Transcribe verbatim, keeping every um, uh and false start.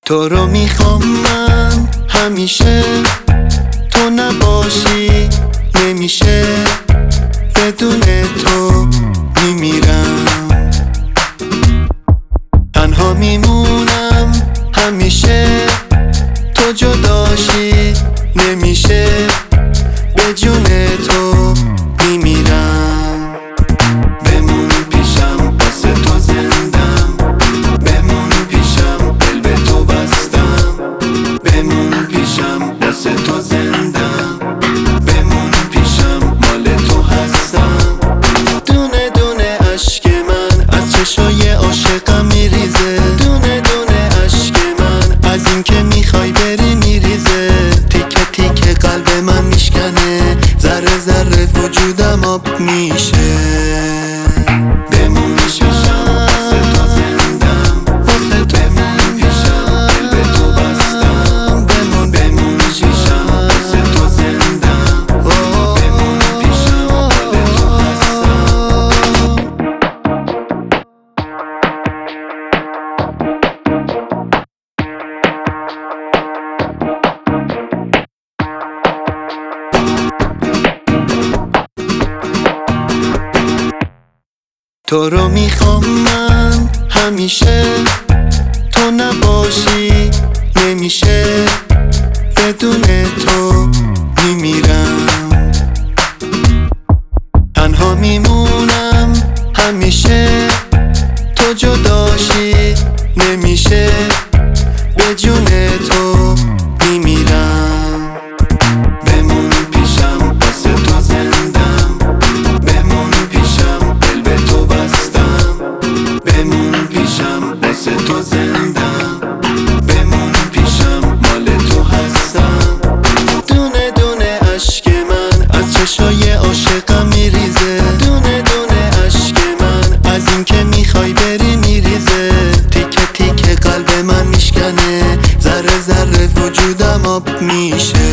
تو رو میخوام من همیشه، تو نباشی نمیشه، بدون تو میمیرم. تنها میمونم همیشه، تو جداشی نمیشه، به جون تو میمیرم. بمون پیشم واسه تو زندم، بمون پیشم دل به تو بستم، بمون پیشم واسه تو زندم، بمون پیشم مال تو هستم. دونه دونه اشک من از چشای عاشقم میریزه، دونه دونه اشک من از این که میخوای بری میریزه. تیکه تیکه قلب من میشکنه، ذره ذره وجودم آب میشه. بمون پیشم واسه تو زندم، واسه تو پیشم دل به تو بستم، بمون بمون پیشم واسه تو زندم، بمون پیشم مال تو هستم. تو رو میخوام من همیشه، تو نباشی نمیشه، بدون تو میمیرم. تنها میمونم همیشه، تو جداشی نمیشه، به جون تو میمیرم. بمون پیشم واسه تو زندم، بمون پیشم دل به تو بستم، بمون پیشم واسه تو زندم، بمون پیشم مال تو هستم. دونه دونه اشک من از چشای عاشقم میریزه، دونه دونه اشک من از این که میخوای بری میریزه. تیکه تیکه قلب من میشکنه، ذره ذره وجودم آب میشه.